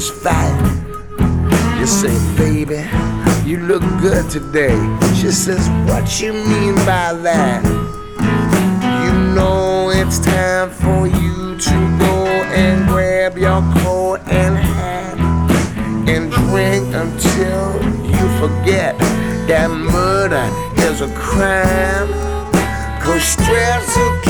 fight. You say, baby, you look good today. She says, what you mean by that? You know it's time for you to go and grab your coat and hat and drink until you forget that murder is a crime. 'Cause stress